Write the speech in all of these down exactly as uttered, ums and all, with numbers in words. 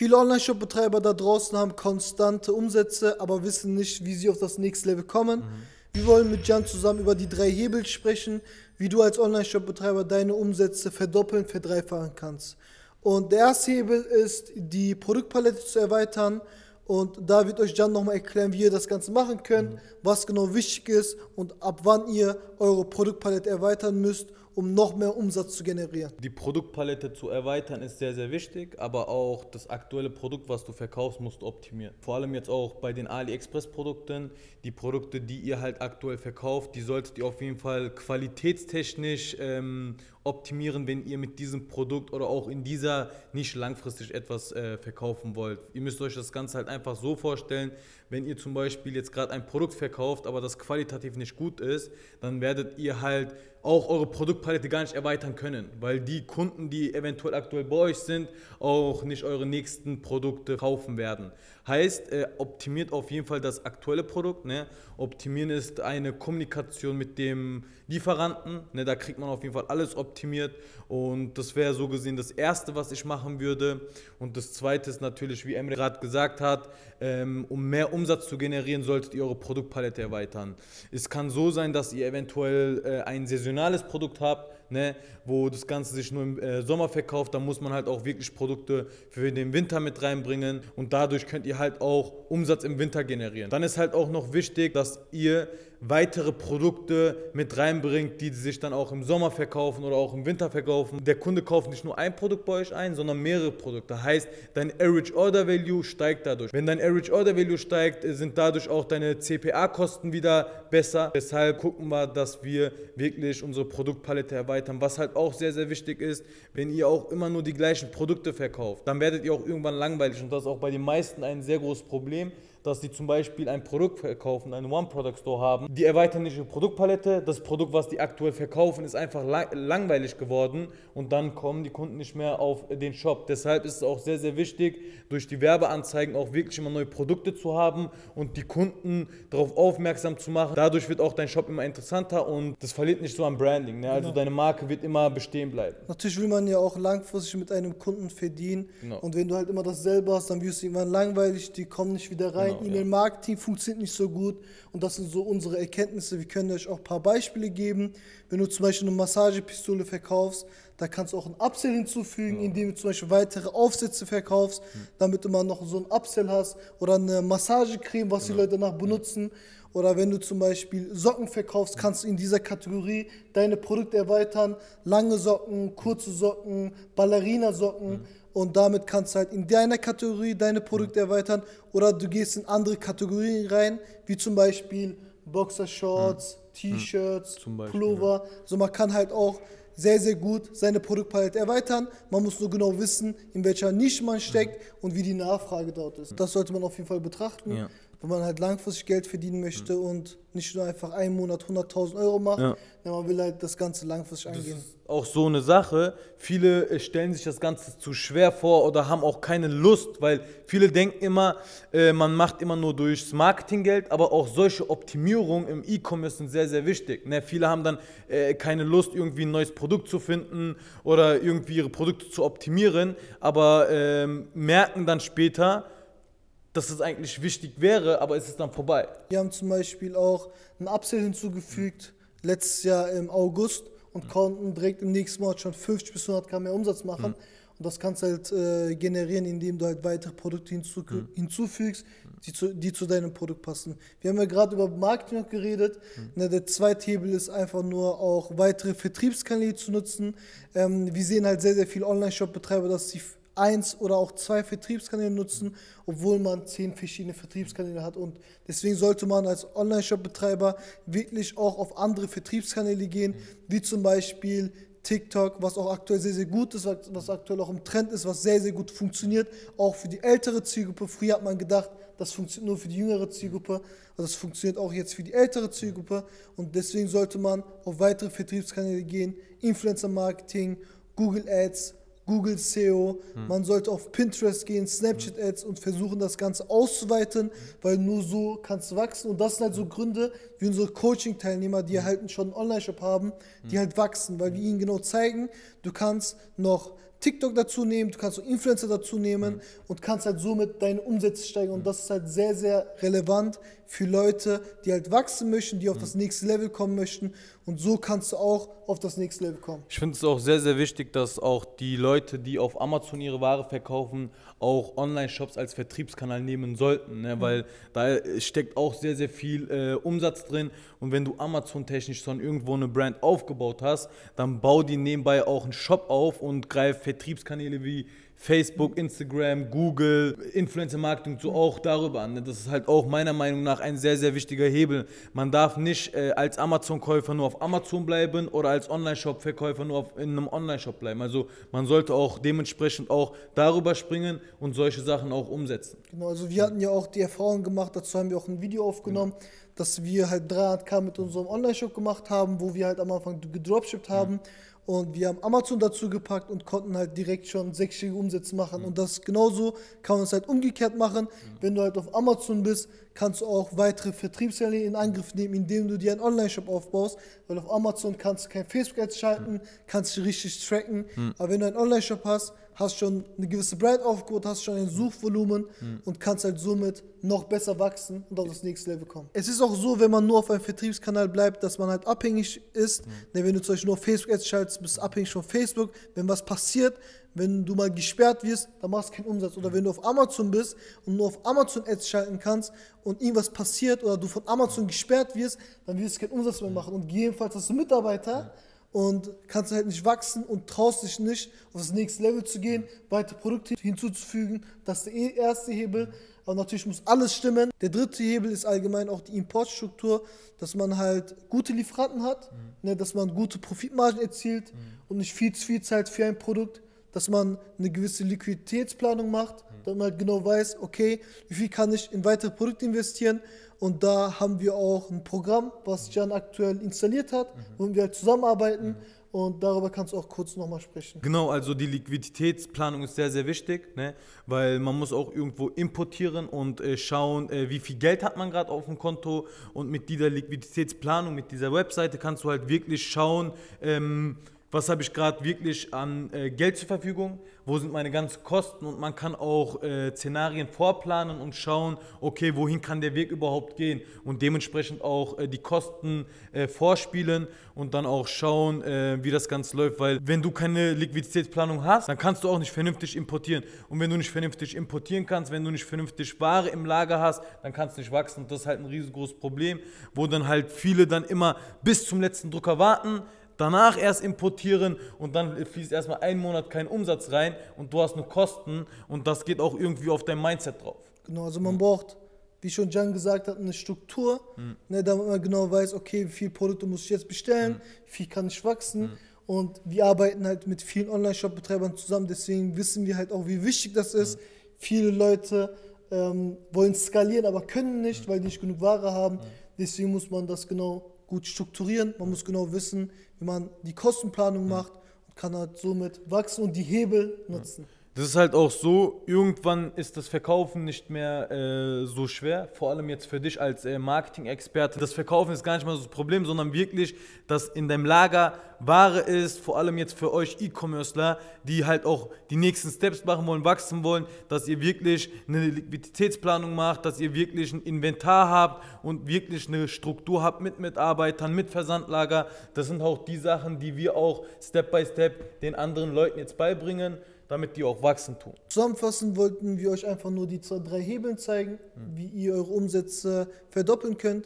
Viele Online-Shop-Betreiber da draußen haben konstante Umsätze, aber wissen nicht, wie sie auf das nächste Level kommen. Mhm. Wir wollen mit Jan zusammen über die drei Hebel sprechen, wie du als Online-Shop-Betreiber deine Umsätze verdoppeln, verdreifachen kannst. Und der erste Hebel ist, die Produktpalette zu erweitern. Und da wird euch Jan nochmal erklären, wie ihr das Ganze machen könnt, mhm. was genau wichtig ist und ab wann ihr eure Produktpalette erweitern müsst, um noch mehr Umsatz zu generieren. Die Produktpalette zu erweitern ist sehr, sehr wichtig, aber auch das aktuelle Produkt, was du verkaufst, musst du optimieren. Vor allem jetzt auch bei den AliExpress-Produkten, die Produkte, die ihr halt aktuell verkauft, die solltet ihr auf jeden Fall qualitätstechnisch ähm, optimieren, wenn ihr mit diesem Produkt oder auch in dieser Nische langfristig etwas äh, verkaufen wollt. Ihr müsst euch das Ganze halt einfach so vorstellen, wenn ihr zum Beispiel jetzt gerade ein Produkt verkauft, aber das qualitativ nicht gut ist, dann werdet ihr halt auch eure Produktpalette gar nicht erweitern können, weil die Kunden, die eventuell aktuell bei euch sind, auch nicht eure nächsten Produkte kaufen werden. Heißt, äh, optimiert auf jeden Fall das aktuelle Produkt. Ne? Optimieren ist eine Kommunikation mit dem Lieferanten. Ne? Da kriegt man auf jeden Fall alles optimiert und das wäre so gesehen das Erste, was ich machen würde. Und das Zweite ist natürlich, wie Emre gerade gesagt hat, ähm, um mehr Umsatz zu generieren, solltet ihr eure Produktpalette erweitern. Es kann so sein, dass ihr eventuell äh, ein saisonales Produkt habt, ne, wo das Ganze sich nur im äh, Sommer verkauft, da muss man halt auch wirklich Produkte für den Winter mit reinbringen und dadurch könnt ihr halt auch Umsatz im Winter generieren. Dann ist halt auch noch wichtig, dass ihr weitere Produkte mit reinbringt, die sich dann auch im Sommer verkaufen oder auch im Winter verkaufen. Der Kunde kauft nicht nur ein Produkt bei euch ein, sondern mehrere Produkte. Heißt, dein Average Order Value steigt dadurch. Wenn dein Average Order Value steigt, sind dadurch auch deine C P A-Kosten wieder besser. Deshalb gucken wir, dass wir wirklich unsere Produktpalette erweitern. Was halt auch sehr, sehr wichtig ist, wenn ihr auch immer nur die gleichen Produkte verkauft, dann werdet ihr auch irgendwann langweilig und das ist auch bei den meisten ein sehr großes Problem, dass die zum Beispiel ein Produkt verkaufen, einen One-Product-Store haben. Die erweitern nicht ihre Produktpalette. Das Produkt, was die aktuell verkaufen, ist einfach lang- langweilig geworden und dann kommen die Kunden nicht mehr auf den Shop. Deshalb ist es auch sehr, sehr wichtig, durch die Werbeanzeigen auch wirklich immer neue Produkte zu haben und die Kunden darauf aufmerksam zu machen. Dadurch wird auch dein Shop immer interessanter und das verliert nicht so an Branding. Ne? Also genau. Deine Marke wird immer bestehen bleiben. Natürlich will man ja auch langfristig mit einem Kunden verdienen. Genau. Und wenn du halt immer dasselbe hast, dann wirst du irgendwann langweilig, die kommen nicht wieder rein. Genau, E-Mail-Marketing ja. funktioniert nicht so gut und das sind so unsere Erkenntnisse. Wir können euch auch ein paar Beispiele geben. Wenn du zum Beispiel eine Massagepistole verkaufst, da kannst du auch ein Upsell hinzufügen, ja. indem du zum Beispiel weitere Aufsätze verkaufst, hm. damit du mal noch so ein Upsell hast oder eine Massagecreme, was genau. die Leute danach benutzen. Ja. Oder wenn du zum Beispiel Socken verkaufst, kannst du in dieser Kategorie deine Produkte erweitern. Lange Socken, kurze Socken, Ballerina-Socken. Mhm. Und damit kannst du halt in deiner Kategorie deine Produkte mhm. erweitern. Oder du gehst in andere Kategorien rein, wie zum Beispiel Boxershorts, mhm. T-Shirts, mhm. Pullover. Ja. Also man kann halt auch sehr, sehr gut seine Produktpalette erweitern. Man muss nur genau wissen, in welcher Nische man steckt mhm. und wie die Nachfrage dort ist. Das sollte man auf jeden Fall betrachten. Ja. Wenn man halt langfristig Geld verdienen möchte mhm. und nicht nur einfach einen Monat hunderttausend Euro macht, ja. Ja, man will halt das Ganze langfristig angehen. Das ist auch so eine Sache. Viele stellen sich das Ganze zu schwer vor oder haben auch keine Lust, weil viele denken immer, äh, man macht immer nur durchs Marketing Geld, aber auch solche Optimierungen im E-Commerce sind sehr, sehr wichtig. Ne? Viele haben dann äh, keine Lust, irgendwie ein neues Produkt zu finden oder irgendwie ihre Produkte zu optimieren, aber äh, merken dann später, dass es eigentlich wichtig wäre, aber es ist dann vorbei. Wir haben zum Beispiel auch einen Upsell hinzugefügt, mhm. letztes Jahr im August und mhm. konnten direkt im nächsten Monat schon fünfzig bis hundert Gramm mehr Umsatz machen. Mhm. Und das kannst du halt äh, generieren, indem du halt weitere Produkte hinzu, mhm. hinzufügst, die zu, die zu deinem Produkt passen. Wir haben ja gerade über Marketing noch geredet. Mhm. Na, der zweite Hebel ist einfach nur auch weitere Vertriebskanäle zu nutzen. Ähm, wir sehen halt sehr, sehr viele Online-Shop-Betreiber, dass sie eins oder auch zwei Vertriebskanäle nutzen, obwohl man zehn verschiedene Vertriebskanäle hat. Und deswegen sollte man als Online-Shop-Betreiber wirklich auch auf andere Vertriebskanäle gehen, wie zum Beispiel TikTok, was auch aktuell sehr, sehr gut ist, was aktuell auch im Trend ist, was sehr, sehr gut funktioniert, auch für die ältere Zielgruppe. Früher hat man gedacht, das funktioniert nur für die jüngere Zielgruppe, also das funktioniert auch jetzt für die ältere Zielgruppe und deswegen sollte man auf weitere Vertriebskanäle gehen, Influencer-Marketing, Google Ads, Google S E O, hm. man sollte auf Pinterest gehen, Snapchat Ads und versuchen das Ganze auszuweiten, weil nur so kannst du wachsen und das sind halt so Gründe, wie unsere Coaching-Teilnehmer, die halt schon einen Online-Shop haben, die halt wachsen, weil wir ihnen genau zeigen, du kannst noch TikTok dazu nehmen, du kannst auch Influencer dazu nehmen Mhm. und kannst halt somit deine Umsätze steigern. Und das ist halt sehr, sehr relevant für Leute, die halt wachsen möchten, die auf das nächste Level kommen möchten. Und so kannst du auch auf das nächste Level kommen. Ich finde es auch sehr, sehr wichtig, dass auch die Leute, die auf Amazon ihre Ware verkaufen, auch Online-Shops als Vertriebskanal nehmen sollten, ne? Weil da steckt auch sehr, sehr viel äh, Umsatz drin. Und wenn du Amazon-technisch schon irgendwo eine Brand aufgebaut hast, dann bau die nebenbei auch einen Shop auf und greif Vertriebskanäle wie Facebook, Instagram, Google, Influencer-Marketing so auch darüber an. Ne? Das ist halt auch meiner Meinung nach ein sehr, sehr wichtiger Hebel. Man darf nicht äh, als Amazon-Käufer nur auf Amazon bleiben oder als Online-Shop-Verkäufer nur auf, in einem Online-Shop bleiben. Also man sollte auch dementsprechend auch darüber springen und solche Sachen auch umsetzen. Genau, also wir hatten ja auch die Erfahrung gemacht, dazu haben wir auch ein Video aufgenommen, dass wir halt dreihunderttausend mit unserem Online-Shop gemacht haben, wo wir halt am Anfang gedropshippt haben. Und wir haben Amazon dazu gepackt und konnten halt direkt schon sechsstellige Umsätze machen. Mhm. Und das genauso kann man es halt umgekehrt machen. Mhm. Wenn du halt auf Amazon bist, kannst du auch weitere Vertriebskanäle in Angriff nehmen, indem du dir einen Online-Shop aufbaust. Weil auf Amazon kannst du kein Facebook-Ads schalten, mhm. kannst du richtig tracken. Mhm. Aber wenn du einen Online-Shop hast, hast schon eine gewisse Brand aufgebaut, hast schon ein Suchvolumen mhm. und kannst halt somit noch besser wachsen und auf das nächste Level kommen. Es ist auch so, wenn man nur auf einem Vertriebskanal bleibt, dass man halt abhängig ist. Mhm. Wenn du zum Beispiel nur Facebook-Ads schaltest, bist du abhängig von Facebook. Wenn was passiert, wenn du mal gesperrt wirst, dann machst du keinen Umsatz. Oder wenn du auf Amazon bist und nur auf Amazon-Ads schalten kannst und irgendwas passiert oder du von Amazon gesperrt wirst, dann wirst du keinen Umsatz mehr machen. Und gegebenenfalls hast du Mitarbeiter, und kannst halt nicht wachsen und traust dich nicht, auf das nächste Level zu gehen, weitere Produkte hinzuzufügen. Das ist der erste Hebel. Aber natürlich muss alles stimmen. Der dritte Hebel ist allgemein auch die Importstruktur, dass man halt gute Lieferanten hat, mhm. ne, dass man gute Profitmargen erzielt mhm. und nicht viel zu viel Zeit für ein Produkt, dass man eine gewisse Liquiditätsplanung macht, mhm. damit man halt genau weiß, okay, wie viel kann ich in weitere Produkte investieren. Und da haben wir auch ein Programm, was Can aktuell installiert hat, mhm. womit wir halt zusammenarbeiten. Mhm. Und darüber kannst du auch kurz nochmal sprechen. Genau, also die Liquiditätsplanung ist sehr, sehr wichtig, ne? Weil man muss auch irgendwo importieren und äh, schauen, äh, wie viel Geld hat man gerade auf dem Konto. Und mit dieser Liquiditätsplanung, mit dieser Webseite kannst du halt wirklich schauen, ähm, was habe ich gerade wirklich an äh, Geld zur Verfügung, wo sind meine ganzen Kosten, und man kann auch äh, Szenarien vorplanen und schauen, okay, wohin kann der Weg überhaupt gehen, und dementsprechend auch äh, die Kosten äh, vorspielen und dann auch schauen, äh, wie das Ganze läuft, weil wenn du keine Liquiditätsplanung hast, dann kannst du auch nicht vernünftig importieren, und wenn du nicht vernünftig importieren kannst, wenn du nicht vernünftig Ware im Lager hast, dann kannst du nicht wachsen, und das ist halt ein riesengroßes Problem, wo dann halt viele dann immer bis zum letzten Drucker warten, danach erst importieren, und dann fließt erstmal einen Monat kein Umsatz rein und du hast nur Kosten, und das geht auch irgendwie auf dein Mindset drauf. Genau, also man mhm. braucht, wie schon Can gesagt hat, eine Struktur, mhm. ne, damit man genau weiß, okay, wie viele Produkte muss ich jetzt bestellen, mhm. wie viel kann ich wachsen, mhm. und wir arbeiten halt mit vielen Online-Shop-Betreibern zusammen, deswegen wissen wir halt auch, wie wichtig das ist. Mhm. Viele Leute ähm, wollen skalieren, aber können nicht, mhm. weil die nicht genug Ware haben, mhm. deswegen muss man das genau gut strukturieren, man muss genau wissen, wie man die Kostenplanung macht und kann halt somit wachsen und die Hebel nutzen. Das ist halt auch so, irgendwann ist das Verkaufen nicht mehr äh, so schwer, vor allem jetzt für dich als äh, Marketing-Experte. Das Verkaufen ist gar nicht mal so das Problem, sondern wirklich, dass in deinem Lager Ware ist, vor allem jetzt für euch E-Commercer, die halt auch die nächsten Steps machen wollen, wachsen wollen, dass ihr wirklich eine Liquiditätsplanung macht, dass ihr wirklich ein Inventar habt und wirklich eine Struktur habt mit Mitarbeitern, mit Versandlager. Das sind auch die Sachen, die wir auch Step by Step den anderen Leuten jetzt beibringen, damit die auch wachsen tun. Zusammenfassend wollten wir euch einfach nur die zwei, drei Hebeln zeigen, mhm. wie ihr eure Umsätze verdoppeln könnt.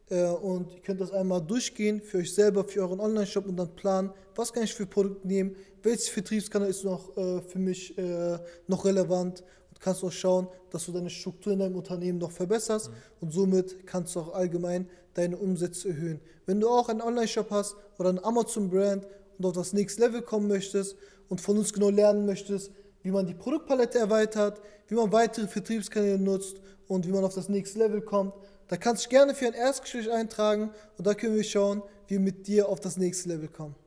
Und ihr könnt das einmal durchgehen für euch selber, für euren Online-Shop, und dann planen, was kann ich für Produkte nehmen, welches Vertriebskanal ist noch äh, für mich äh, noch relevant, und kannst auch schauen, dass du deine Struktur in deinem Unternehmen noch verbesserst, mhm. und somit kannst du auch allgemein deine Umsätze erhöhen. Wenn du auch einen Online-Shop hast oder einen Amazon-Brand und auf das nächste Level kommen möchtest und von uns genau lernen möchtest, wie man die Produktpalette erweitert, wie man weitere Vertriebskanäle nutzt und wie man auf das nächste Level kommt, da kannst du dich gerne für ein Erstgespräch eintragen, und da können wir schauen, wie wir mit dir auf das nächste Level kommen.